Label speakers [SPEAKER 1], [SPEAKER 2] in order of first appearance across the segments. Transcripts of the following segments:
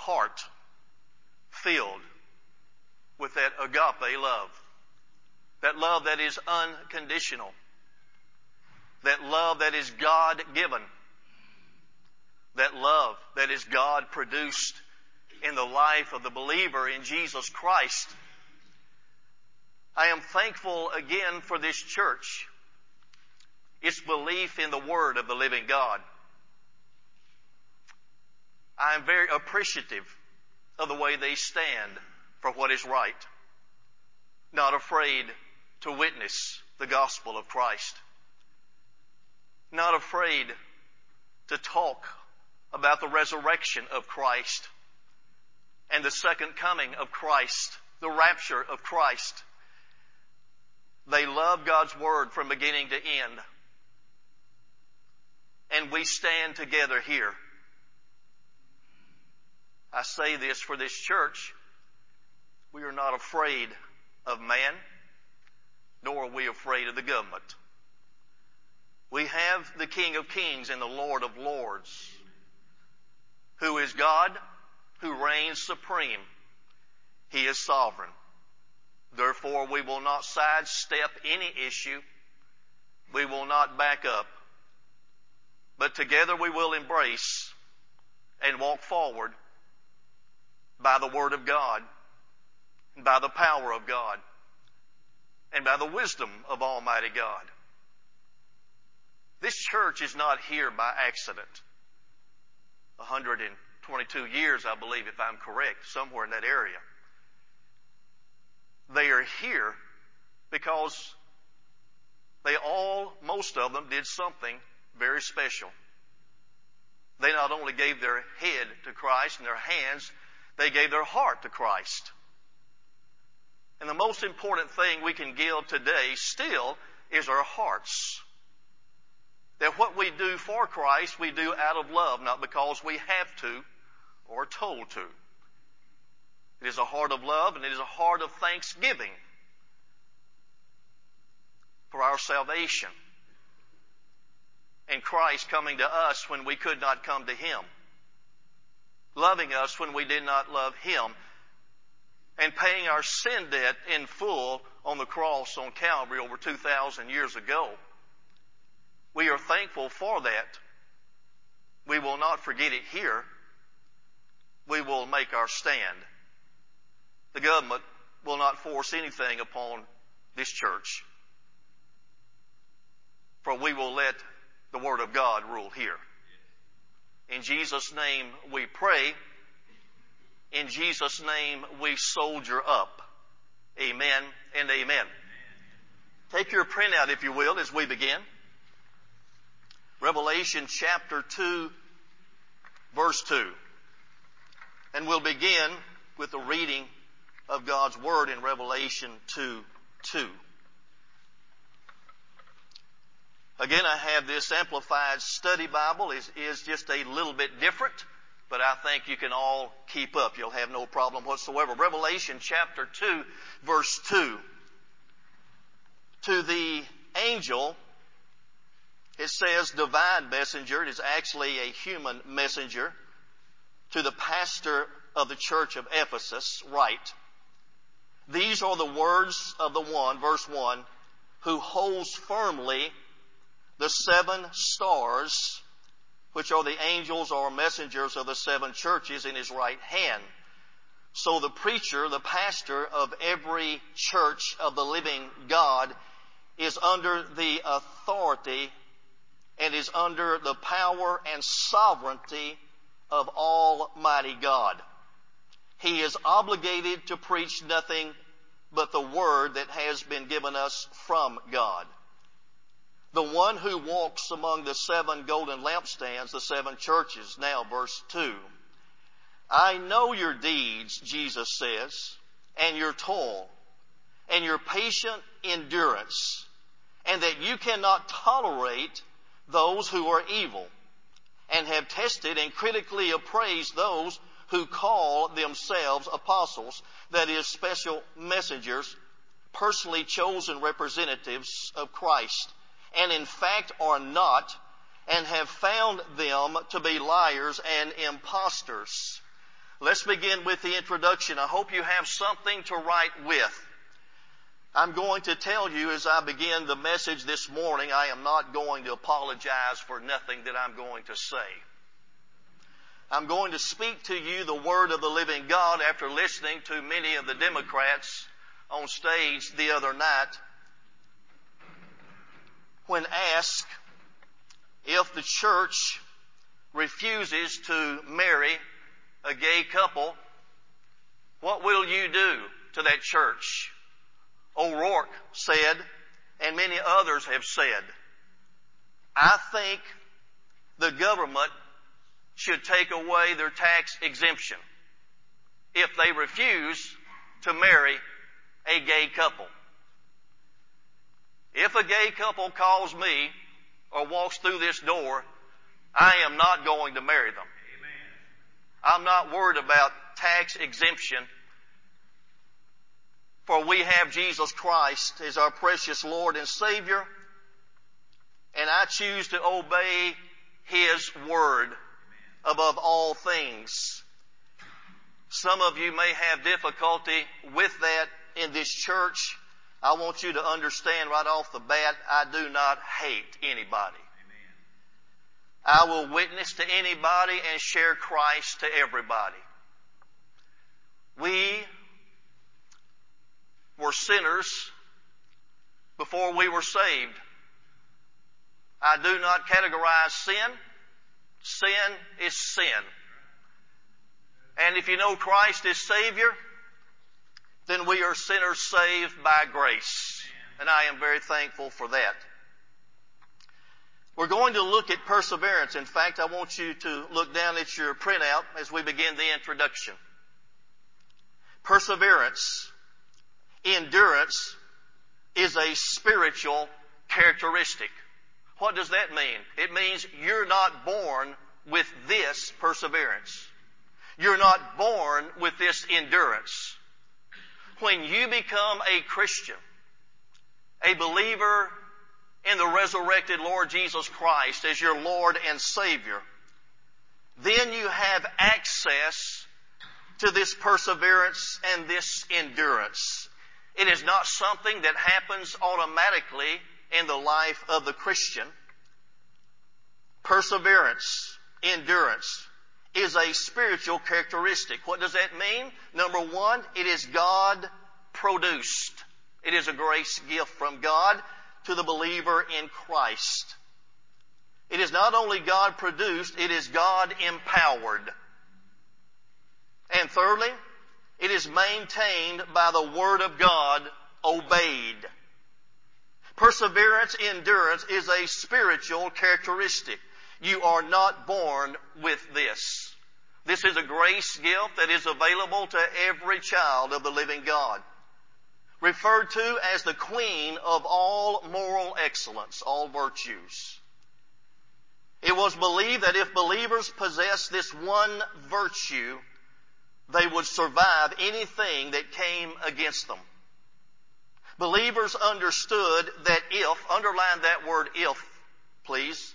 [SPEAKER 1] heart filled with that agape love. That love that is unconditional. That love that is God-given. That love that is God-produced in the life of the believer in Jesus Christ. I am thankful again for this church. Its belief in the Word of the living God. I am very appreciative of the way they stand for what is right. Not afraid to witness the gospel of Christ. Not afraid to talk about the resurrection of Christ and the second coming of Christ, the rapture of Christ. They love God's Word from beginning to end. And we stand together here. I say this for this church. We are not afraid of man, nor are we afraid of the government. We have the King of Kings and the Lord of Lords, who is God, who reigns supreme. He is sovereign. Therefore, we will not sidestep any issue. We will not back up. But together we will embrace and walk forward by the Word of God, and by the power of God, and by the wisdom of Almighty God. This church is not here by accident. 122 years, I believe, if I'm correct, somewhere in that area. They are here because most of them did something very special. They not only gave their head to Christ and their hands, they gave their heart to Christ. And the most important thing we can give today still is our hearts. That what we do for Christ, we do out of love, not because we have to or are told to. It is a heart of love and it is a heart of thanksgiving for our salvation. And Christ coming to us when we could not come to Him. Loving us when we did not love Him. And paying our sin debt in full on the cross on Calvary over 2,000 years ago. We are thankful for that. We will not forget it here. We will make our stand. The government will not force anything upon this church. For we will let the Word of God rule here. In Jesus' name we pray. In Jesus' name we soldier up. Amen and amen. Take your printout, if you will, as we begin. Revelation chapter 2, verse 2. And we'll begin with the reading of God's Word in Revelation 2:2. Again, I have this Amplified Study Bible. It is just a little bit different, but I think you can all keep up. You'll have no problem whatsoever. Revelation chapter 2, verse 2. To the angel, it says divine messenger. It is actually a human messenger. To the pastor of the church of Ephesus, write, these are the words of the one, verse 1, who holds firmly the 7 stars, which are the angels or messengers of the 7 churches, in his right hand. So the preacher, the pastor of every church of the living God, is under the authority and is under the power and sovereignty of Almighty God. He is obligated to preach nothing but the word that has been given us from God. The one who walks among the 7 golden lampstands, the 7 churches. Now, verse 2. I know your deeds, Jesus says, and your toil, and your patient endurance, and that you cannot tolerate those who are evil, and have tested and critically appraised those who call themselves apostles, that is, special messengers, personally chosen representatives of Christ, and in fact are not, and have found them to be liars and impostors. Let's begin with the introduction. I hope you have something to write with. I'm going to tell you as I begin the message this morning, I am not going to apologize for nothing that I'm going to say. I'm going to speak to you the Word of the living God after listening to many of the Democrats on stage the other night when asked if the church refuses to marry a gay couple, what will you do to that church? O'Rourke said, and many others have said, I think the government should take away their tax exemption if they refuse to marry a gay couple. If a gay couple calls me or walks through this door, I am not going to marry them. Amen. I'm not worried about tax exemption, for we have Jesus Christ as our precious Lord and Savior, and I choose to obey His Word above all things. Some of you may have difficulty with that in this church. I want you to understand right off the bat, I do not hate anybody. Amen. I will witness to anybody and share Christ to everybody. We were sinners before we were saved. I do not categorize sin. Sin is sin. And if you know Christ as Savior, then we are sinners saved by grace. And I am very thankful for that. We're going to look at perseverance. In fact, I want you to look down at your printout as we begin the introduction. Perseverance, endurance, is a spiritual characteristic. What does that mean? It means you're not born with this perseverance. You're not born with this endurance. When you become a Christian, a believer in the resurrected Lord Jesus Christ as your Lord and Savior, then you have access to this perseverance and this endurance. It is not something that happens automatically in the life of the Christian. Perseverance, endurance, is a spiritual characteristic. What does that mean? Number one, it is God produced. It is a grace gift from God to the believer in Christ. It is not only God produced, it is God empowered. And thirdly, it is maintained by the Word of God, obeyed. Perseverance, endurance is a spiritual characteristic. You are not born with this. This is a grace gift that is available to every child of the living God. Referred to as the queen of all moral excellence, all virtues. It was believed that if believers possessed this one virtue, they would survive anything that came against them. Believers understood that if, underline that word if, please,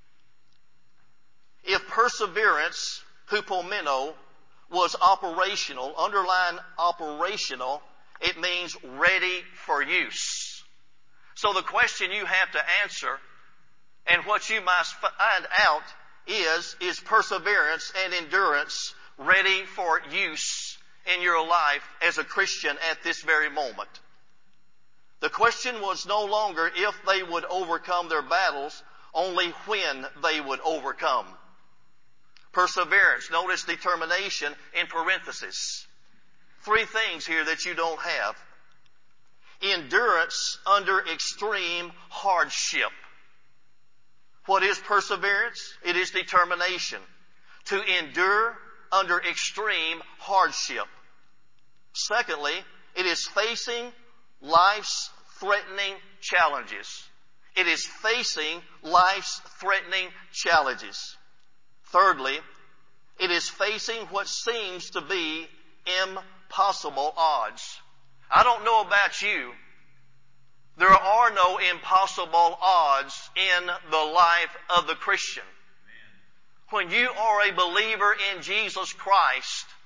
[SPEAKER 1] if perseverance, hupomeno, was operational, underline operational, it means ready for use. So the question you have to answer, and what you must find out is perseverance and endurance ready for use in your life as a Christian at this very moment? The question was no longer if they would overcome their battles, only when they would overcome. Perseverance, notice determination in parentheses. Three things here that you don't have. Endurance under extreme hardship. What is perseverance? It is determination to endure under extreme hardship. Secondly, it is facing life's threatening challenges. It is facing life's threatening challenges. Thirdly, it is facing what seems to be impossible odds. I don't know about you. There are no impossible odds in the life of the Christian. When you are a believer in Jesus Christ,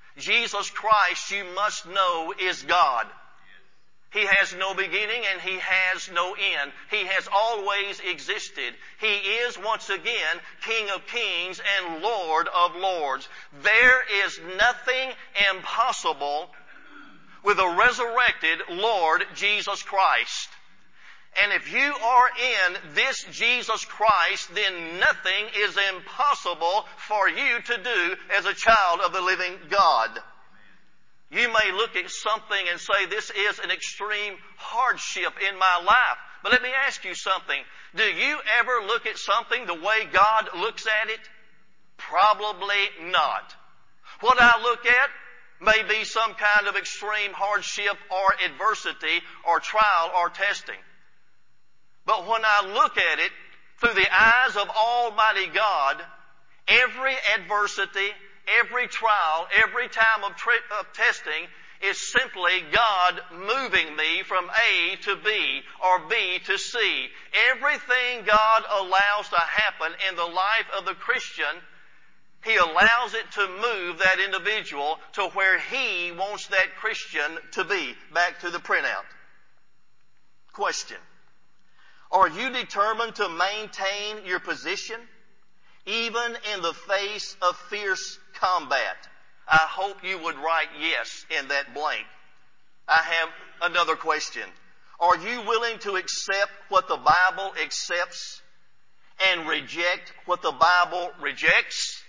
[SPEAKER 1] Jesus Christ, you must know, is God. He has no beginning and He has no end. He has always existed. He is, once again, King of kings and Lord of lords. There is nothing impossible with a resurrected Lord Jesus Christ. And if you are in this Jesus Christ, then nothing is impossible for you to do as a child of the living God. You may look at something and say, this is an extreme hardship in my life. But let me ask you something. Do you ever look at something the way God looks at it? Probably not. What I look at may be some kind of extreme hardship or adversity or trial or testing. But when I look at it through the eyes of Almighty God, every adversity, every trial, every time of testing is simply God moving me from A to B or B to C. Everything God allows to happen in the life of the Christian, He allows it to move that individual to where He wants that Christian to be. Back to the printout. Question. Are you determined to maintain your position even in the face of fierce combat? I hope you would write yes in that blank. I have another question. Are you willing to accept what the Bible accepts and reject what the Bible rejects?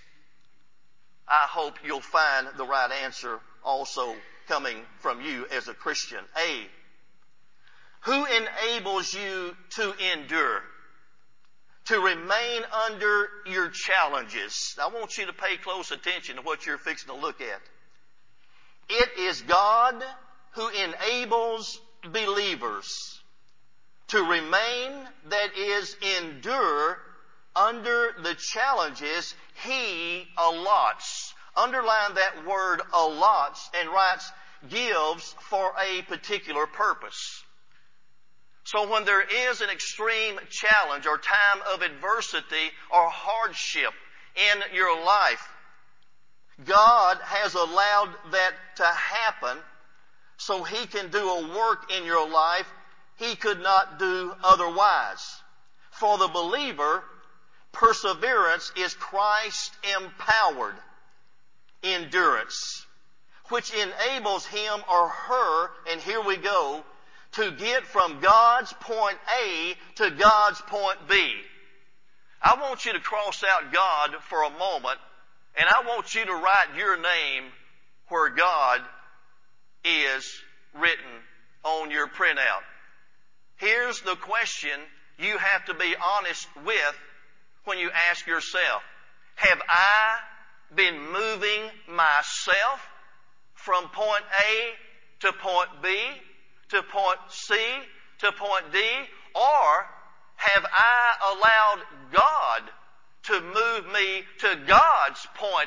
[SPEAKER 1] I hope you'll find the right answer also coming from you as a Christian. A. Who enables you to endure, to remain under your challenges? I want you to pay close attention to what you're fixing to look at. It is God who enables believers to remain, that is, endure under the challenges He allots. Underline that word allots and writes gives for a particular purpose. So when there is an extreme challenge or time of adversity or hardship in your life, God has allowed that to happen so He can do a work in your life He could not do otherwise. For the believer, perseverance is Christ-empowered endurance, which enables him or her, and here we go, to get from God's point A to God's point B. I want you to cross out God for a moment, and I want you to write your name where God is written on your printout. Here's the question you have to be honest with when you ask yourself, have I been moving myself from point A to point B, to point C, to point D, or have I allowed God to move me to God's point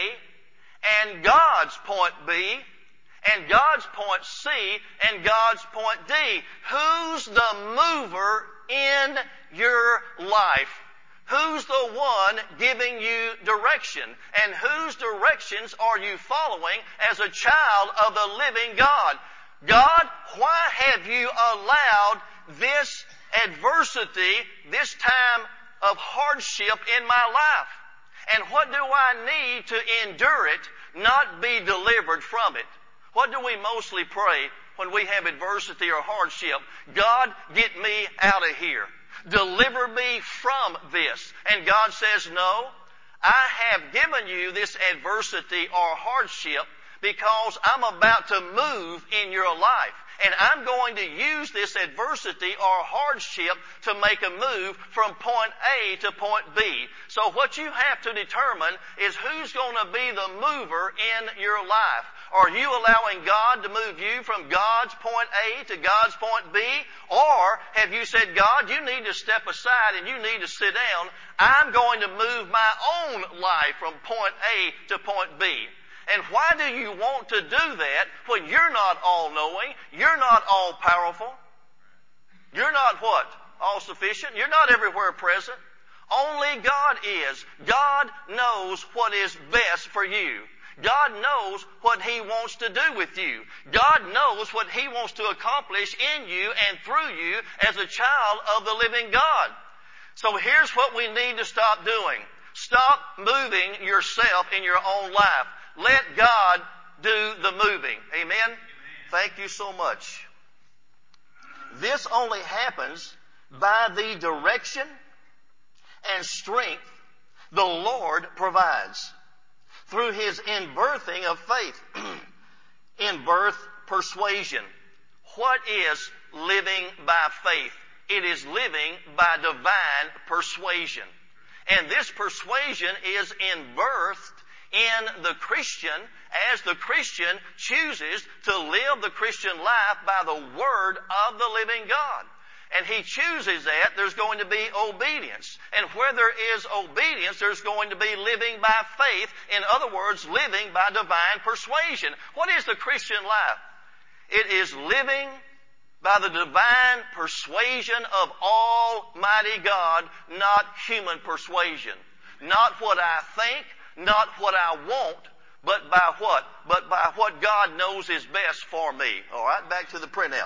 [SPEAKER 1] A and God's point B and God's point C and God's point D? Who's the mover in your life? Who's the one giving you direction? And whose directions are you following as a child of the living God? God, why have you allowed this adversity, this time of hardship in my life? And what do I need to endure it, not be delivered from it? What do we mostly pray when we have adversity or hardship? God, get me out of here. Deliver me from this. And God says, no, I have given you this adversity or hardship because I'm about to move in your life. And I'm going to use this adversity or hardship to make a move from point A to point B. So what you have to determine is who's going to be the mover in your life. Are you allowing God to move you from God's point A to God's point B? Or have you said, God, you need to step aside and you need to sit down. I'm going to move my own life from point A to point B. And why do you want to do that when you're not all-knowing, you're not all-powerful, you're not what? All-sufficient? You're not everywhere present. Only God is. God knows what is best for you. God knows what He wants to do with you. God knows what He wants to accomplish in you and through you as a child of the living God. So here's what we need to stop doing. Stop moving yourself in your own life. Let God do the moving. Amen? Thank you so much. This only happens by the direction and strength the Lord provides through His inbirthing of faith. In-birth persuasion. What is living by faith? It is living by divine persuasion. And this persuasion is in-birthed in the Christian as the Christian chooses to live the Christian life by the Word of the living God. And he chooses that, there's going to be obedience. And where there is obedience, there's going to be living by faith. In other words, living by divine persuasion. What is the Christian life? It is living by the divine persuasion of Almighty God, not human persuasion. Not what I think, not what I want, but by what? But by what God knows is best for me. All right, back to the printout.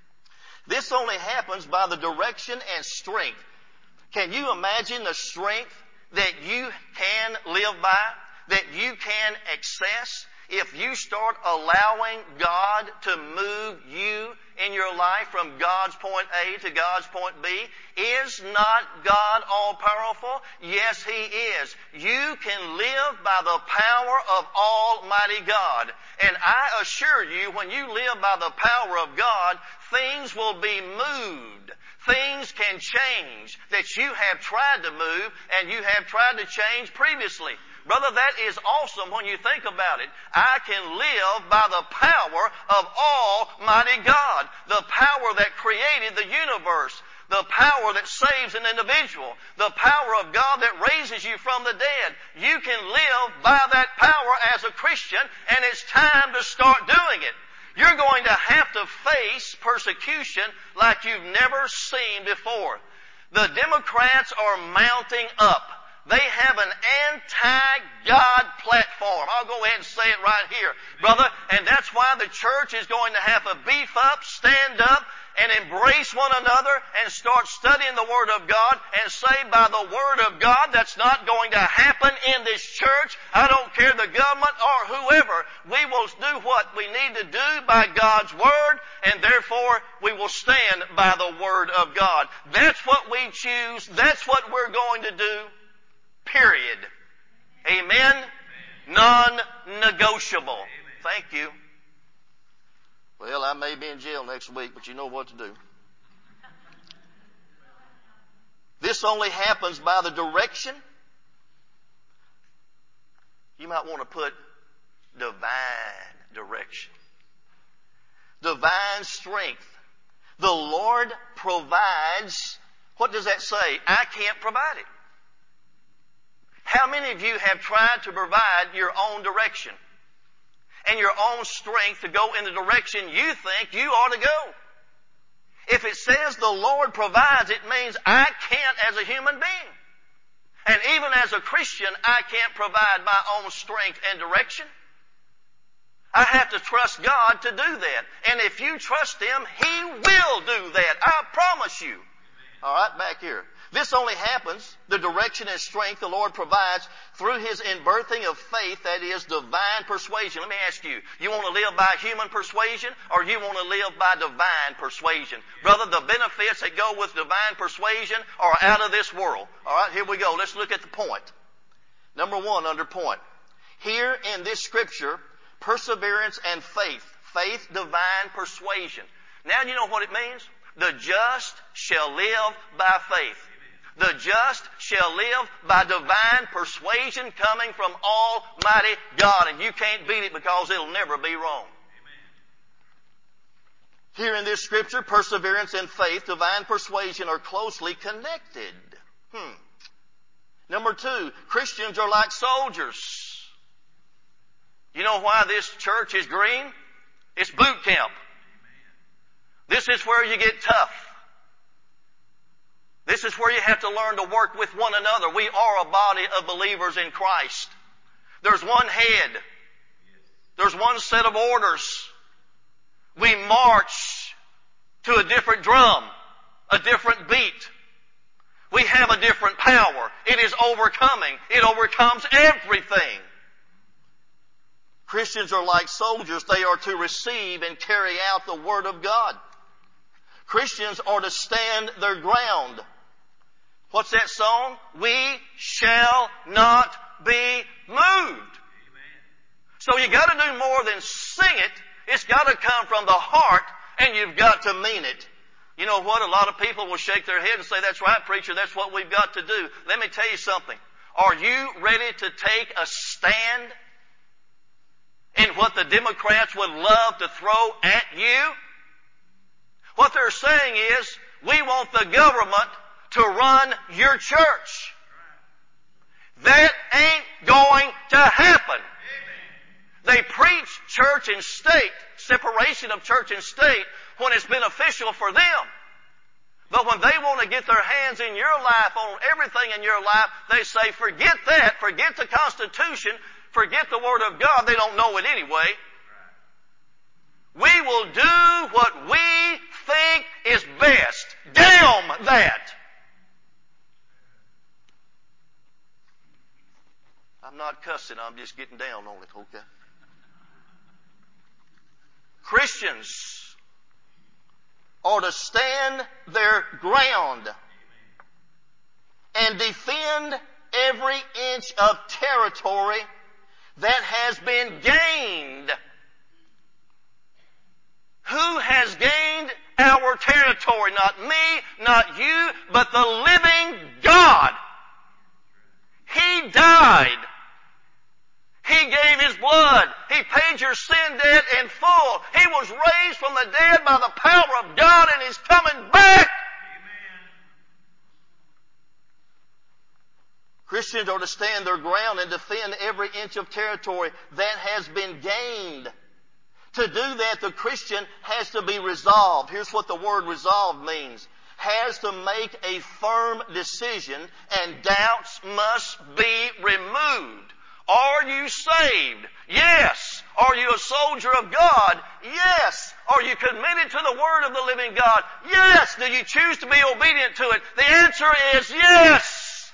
[SPEAKER 1] This only happens by the direction and strength. Can you imagine the strength that you can live by, that you can access, if you start allowing God to move you in your life from God's point A to God's point B? Is not God all-powerful? Yes, He is. You can live by the power of Almighty God. And I assure you, when you live by the power of God, things will be moved. Things can change that you have tried to move and you have tried to change previously. Brother, that is awesome when you think about it. I can live by the power of Almighty God, the power that created the universe, the power that saves an individual, the power of God that raises you from the dead. You can live by that power as a Christian, and it's time to start doing it. You're going to have to face persecution like you've never seen before. The Democrats are mounting up. They have an anti-God platform. I'll go ahead and say it right here, brother. And that's why the church is going to have to beef up, stand up, and embrace one another and start studying the Word of God and say by the Word of God that's not going to happen in this church. I don't care the government or whoever. We will do what we need to do by God's Word, and therefore we will stand by the Word of God. That's what we choose. That's what we're going to do. Period. Amen? Non-negotiable. Thank you. Well, I may be in jail next week, but you know what to do. This only happens by the direction. You might want to put divine direction. Divine strength. The Lord provides. What does that say? I can't provide it. How many of you have tried to provide your own direction and your own strength to go in the direction you think you ought to go? If it says the Lord provides, it means I can't as a human being. And even as a Christian, I can't provide my own strength and direction. I have to trust God to do that. And if you trust Him, He will do that. I promise you. All right, back here. This only happens, the direction and strength the Lord provides through His inbirthing of faith, that is divine persuasion. Let me ask you, you want to live by human persuasion or you want to live by divine persuasion? Brother, the benefits that go with divine persuasion are out of this world. All right, here we go. Let's look at the point. Number one, under point. Here in this scripture, perseverance and faith. Faith, divine persuasion. Now you know what it means? The just shall live by faith. The just shall live by divine persuasion coming from Almighty God. And you can't beat it because it'll never be wrong. Amen. Here in this scripture, perseverance and faith, divine persuasion are closely connected. Number two, Christians are like soldiers. You know why this church is green? It's boot camp. This is where you get tough. This is where you have to learn to work with one another. We are a body of believers in Christ. There's one head. one set of orders. We march to a different drum, a different beat. We have a different power. It is overcoming. It overcomes everything. Christians are like soldiers. They are to receive and carry out the Word of God. Christians are to stand their ground. What's that song? We shall not be moved. Amen. So you got to do more than sing it. It's got to come from the heart, and you've got to mean it. You know what? A lot of people will shake their head and say, "That's right, preacher, that's what we've got to do." Let me tell you something. Are you ready to take a stand in what the Democrats would love to throw at you? What they're saying is, we want the government to run your church. That ain't going to happen. They preach church and state, separation of church and state, when it's beneficial for them. But when they want to get their hands in your life, on everything in your life, they say, forget that, forget the Constitution, forget the Word of God. They don't know it anyway. We will do what we think is best. Damn that! I'm not cussing, I'm just getting down on it, okay? Christians are to stand their ground and defend every inch of territory that has been gained. Who has gained our territory? Not me, not you, but the living God. He died. He gave His blood. He paid your sin debt in full. He was raised from the dead by the power of God, and He's coming back. Amen. Christians are to stand their ground and defend every inch of territory that has been gained. To do that, the Christian has to be resolved. Here's what the word resolved means. Has to make a firm decision, and doubts must be removed. Are you saved? Yes. Are you a soldier of God? Yes. Are you committed to the Word of the living God? Yes. Do you choose to be obedient to it? The answer is yes.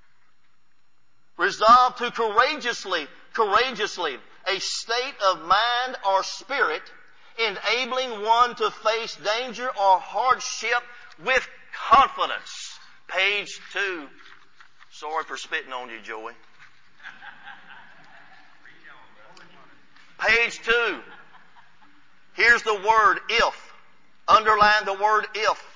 [SPEAKER 1] Resolve to courageously, a state of mind or spirit enabling one to face danger or hardship with confidence. Page 2. Sorry for spitting on you, Joey. Page 2. Here's the word if. Underline the word if.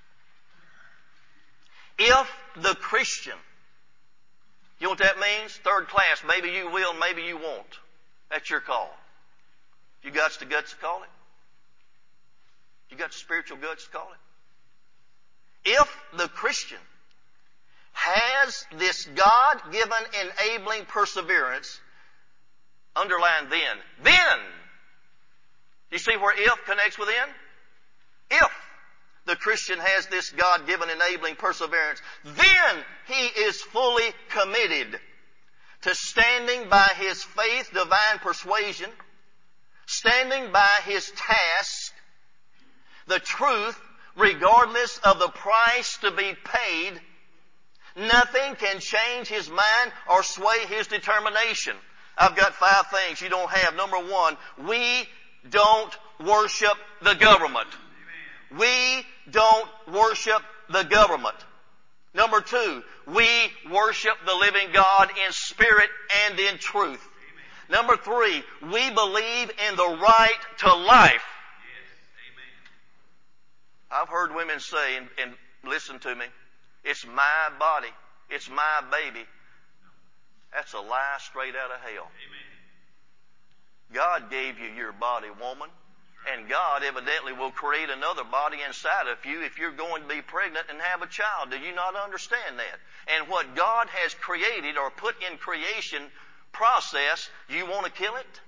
[SPEAKER 1] If the Christian. You know what that means? Third class. Maybe you will, maybe you won't. That's your call. You got the guts to call it? You got the spiritual guts to call it? If the Christian has this God-given enabling perseverance, underline then. You see where if connects with in? If the Christian has this God-given enabling perseverance, then he is fully committed to standing by his faith, divine persuasion, standing by his task, the truth, regardless of the price to be paid. Nothing can change his mind or sway his determination. I've got 5 things you don't have. Number 1, we don't worship the government. Amen. We don't worship the government. Number 2, we worship the living God in spirit and in truth. Amen. Number 3, we believe in the right to life. Yes. Amen. I've heard women say, and listen to me, it's my body, it's my baby. That's a lie straight out of hell. Amen. God gave you your body, woman. And God evidently will create another body inside of you if you're going to be pregnant and have a child. Do you not understand that? And what God has created or put in creation process, you want to kill it?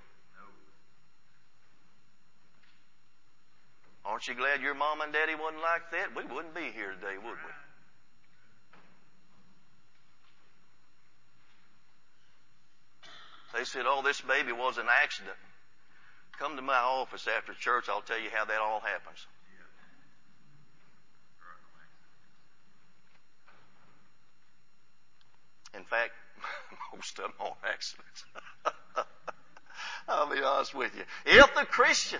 [SPEAKER 1] No. Aren't you glad your mom and daddy wasn't like that? We wouldn't be here today, would we? They said, oh, this baby was an accident. Come to my office after church. I'll tell you how that all happens. In fact, most of them are accidents. I'll be honest with you. If the Christian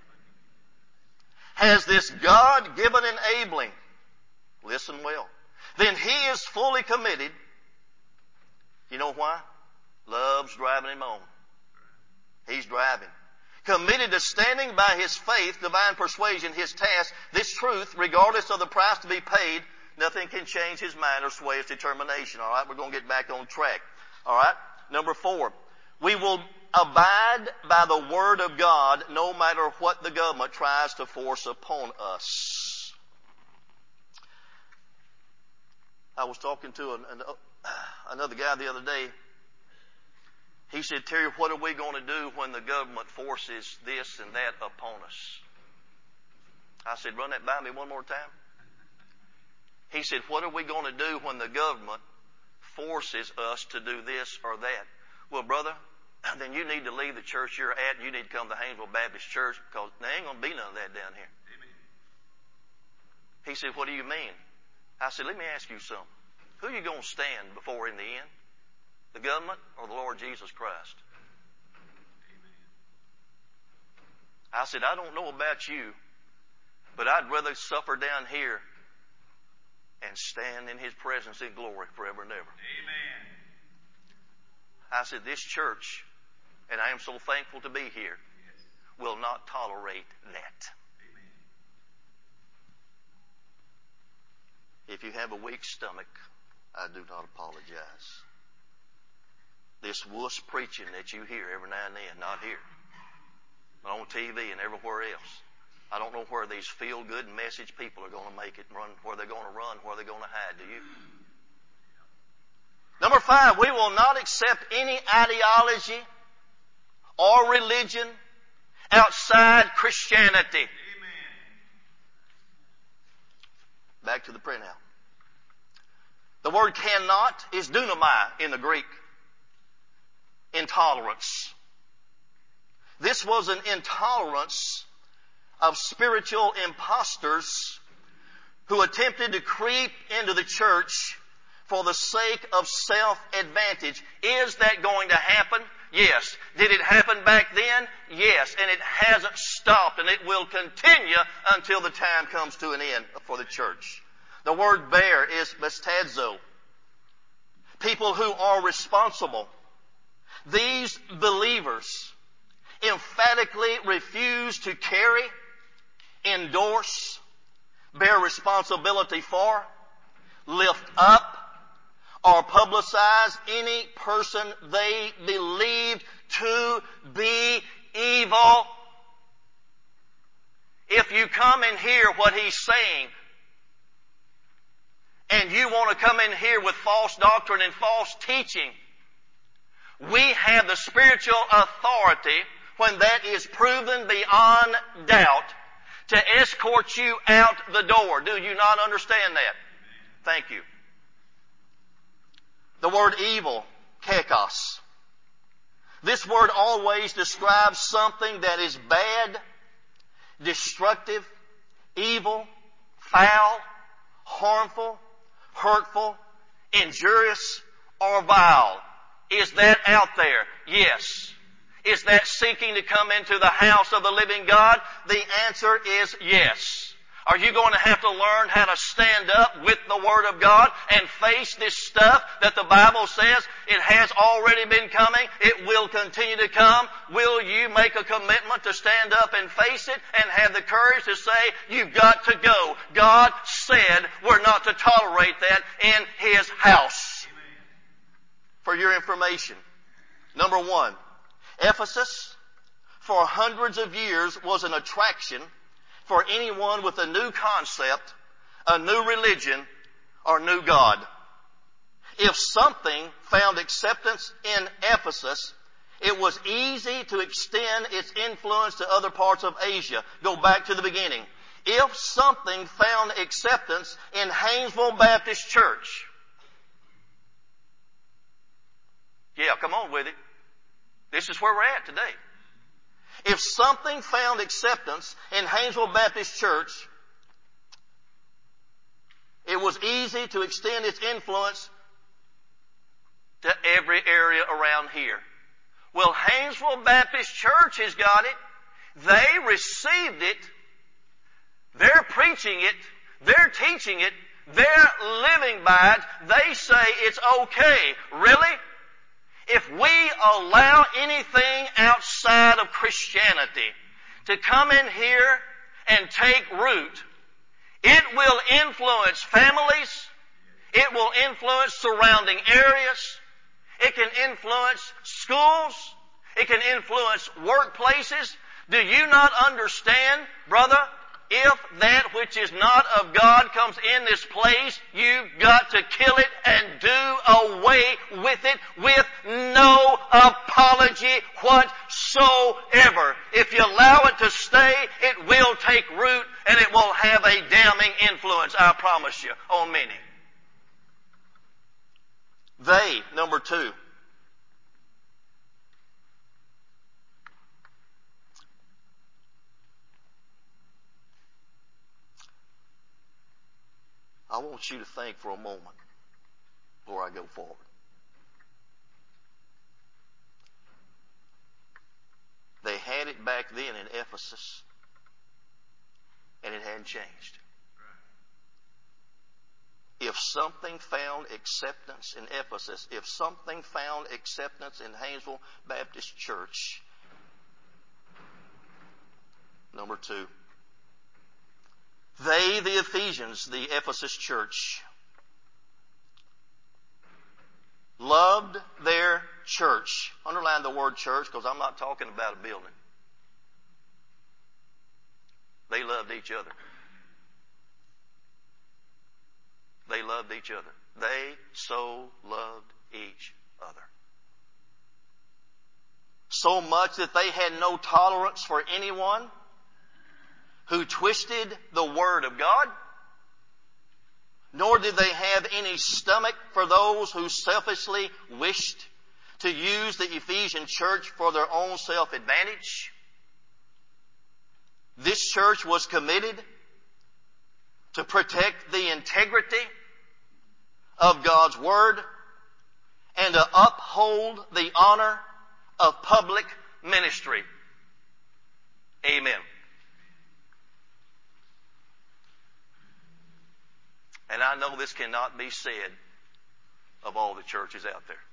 [SPEAKER 1] has this God-given enabling, listen well, then he is fully committed. You know why? Love's driving him on. He's driving. Committed to standing by his faith, divine persuasion, his task, this truth, regardless of the price to be paid. Nothing can change his mind or sway his determination. All right, we're going to get back on track. All right, number 4. We will abide by the Word of God no matter what the government tries to force upon us. I was talking to another guy the other day. He said, Terry, what are we going to do when the government forces this and that upon us? I said, run that by me one more time. He said, what are we going to do when the government forces us to do this or that? Well, brother, then you need to leave the church you're at. You need to come to Haynesville Baptist Church because there ain't going to be none of that down here. Amen. He said, what do you mean? I said, let me ask you something. Who are you going to stand before in the end? The government or the Lord Jesus Christ? Amen. I said, I don't know about you, but I'd rather suffer down here and stand in His presence in glory forever and ever. Amen. I said, this church, and I am so thankful to be here, will not tolerate that. Amen. If you have a weak stomach, I do not apologize. This wuss preaching that you hear every now and then, not here, but on TV and everywhere else. I don't know where these feel-good message people are going to make it run, where they're going to run, where they're going to hide. Do you? Number 5, we will not accept any ideology or religion outside Christianity. Amen. Back to the printout. The word cannot is dunamai in the Greek. Intolerance. This was an intolerance of spiritual impostors who attempted to creep into the church for the sake of self-advantage. Is that going to happen? Yes. Did it happen back then? Yes. And it hasn't stopped, and it will continue until the time comes to an end for the church. The word bear is bastadzo. People who are responsible. These believers emphatically refuse to carry, endorse, bear responsibility for, lift up, or publicize any person they believed to be evil. If you come and hear what he's saying, and you want to come in here with false doctrine and false teaching, we have the spiritual authority, when that is proven beyond doubt, to escort you out the door. Do you not understand that? Thank you. The word evil, kekos. This word always describes something that is bad, destructive, evil, foul, harmful, hurtful, injurious, or vile. Is that out there? Yes. Is that seeking to come into the house of the living God? The answer is yes. Are you going to have to learn how to stand up with the Word of God and face this stuff that the Bible says it has already been coming? It will continue to come. Will you make a commitment to stand up and face it and have the courage to say, you've got to go? God said we're not to tolerate that in His house. Amen. For your information, number 1, Ephesus for hundreds of years was an attraction for anyone with a new concept, a new religion, or new God. If something found acceptance in Ephesus, it was easy to extend its influence to other parts of Asia. Go back to the beginning. If something found acceptance in Haynesville Baptist Church, yeah, come on with it. This is where we're at today. If something found acceptance in Haynesville Baptist Church, it was easy to extend its influence to every area around here. Well, Haynesville Baptist Church has got it. They received it. They're preaching it. They're teaching it. They're living by it. They say it's okay. Really? If we allow anything outside of Christianity to come in here and take root, it will influence families. It will influence surrounding areas. It can influence schools. It can influence workplaces. Do you not understand, brother? If that which is not of God comes in this place, you've got to kill it and do away with it with no apology whatsoever. If you allow it to stay, it will take root and it will have a damning influence, I promise you, on many. They, number two. I want you to think for a moment before I go forward. They had it back then in Ephesus, and it hadn't changed. If something found acceptance in Ephesus, if something found acceptance in Haynesville Baptist Church, number two, they, the Ephesians, the Ephesus church, loved their church. Underline the word church because I'm not talking about a building. They loved each other. They loved each other. They so loved each other. So much that they had no tolerance for anyone who twisted the Word of God, nor did they have any stomach for those who selfishly wished to use the Ephesian church for their own self-advantage. This church was committed to protect the integrity of God's Word and to uphold the honor of public ministry. Amen. And I know this cannot be said of all the churches out there.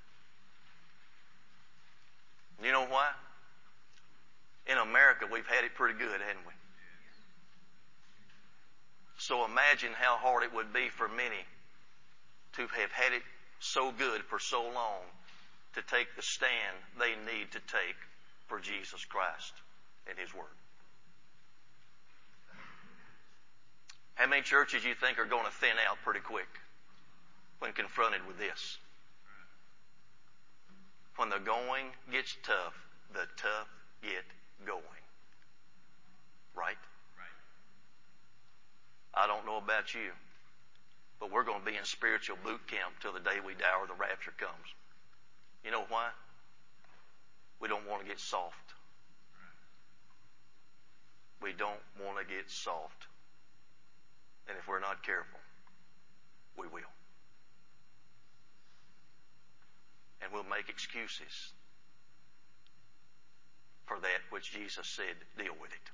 [SPEAKER 1] You know why? In America, we've had it pretty good, haven't we? So imagine how hard it would be for many to have had it so good for so long to take the stand they need to take for Jesus Christ and His Word. How many churches you think are going to thin out pretty quick when confronted with this? When the going gets tough, the tough get going. Right? I don't know about you, but we're going to be in spiritual boot camp till the day we die or the rapture comes. You know why? We don't want to get soft. We don't want to get soft. And if we're not careful, we will. And we'll make excuses for that which Jesus said, deal with it.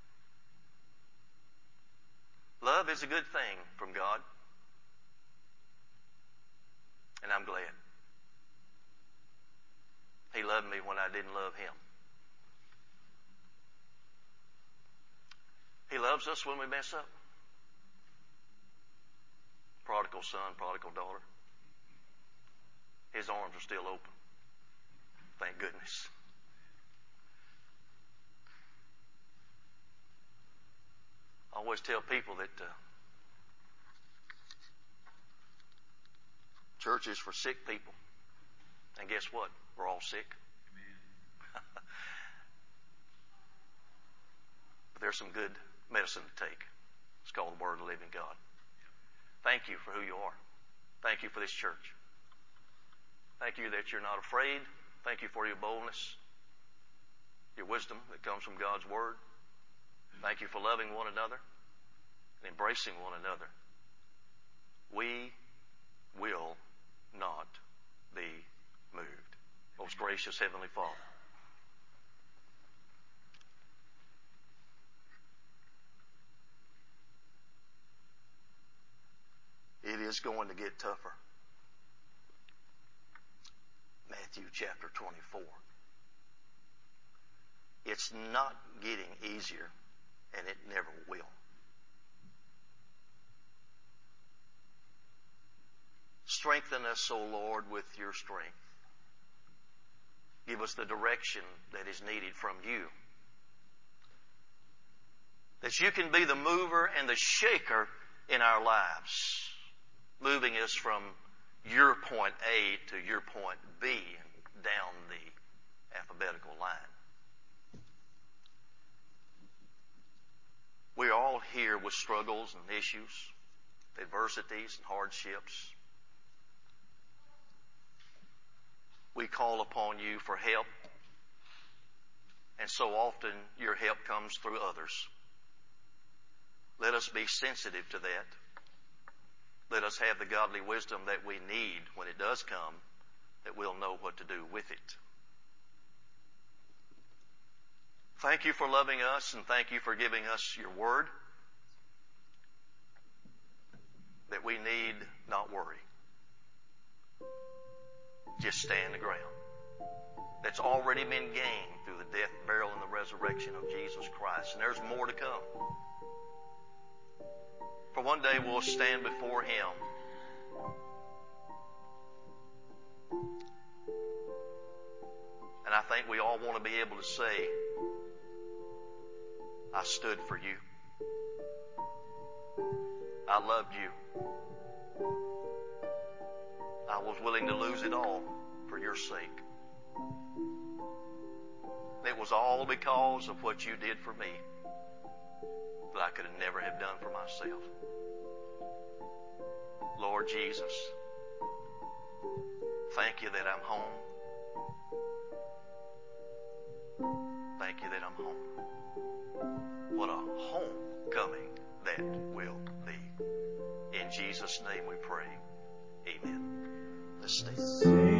[SPEAKER 1] Love is a good thing from God. And I'm glad. He loved me when I didn't love Him. He loves us when we mess up. Prodigal son, prodigal daughter. His arms are still open. Thank goodness. I always tell people that church is for sick people. And guess what? We're all sick. But there's some good medicine to take. It's called the Word of the Living God. Thank you for who you are. Thank you for this church. Thank you that you're not afraid. Thank you for your boldness. your wisdom that comes from God's Word. Thank you for loving one another and embracing one another. We will not be moved. Most gracious Heavenly Father, it is going to get tougher. Matthew chapter 24. It's not getting easier, and it never will. Strengthen us, O Lord, with your strength. Give us the direction that is needed from you. That you can be the mover and the shaker in our lives, moving us from your point A to your point B and down the alphabetical line. We're all here with struggles and issues, adversities and hardships. We call upon you for help, and so often your help comes through others. Let us be sensitive to that. Let us have the godly wisdom that we need when it does come, that we'll know what to do with it. Thank you for loving us, and thank you for giving us your word, that we need not worry. Just stand the ground. That's already been gained through the death, burial, and the resurrection of Jesus Christ. And there's more to come. For one day we'll stand before Him. And I think we all want to be able to say, I stood for you. I loved you. I was willing to lose it all for your sake. It was all because of what you did for me that I could have never have done for myself. Lord Jesus, thank you that I'm home. Thank you that I'm home. What a homecoming that will be. In Jesus' name we pray. Amen. Let's stand.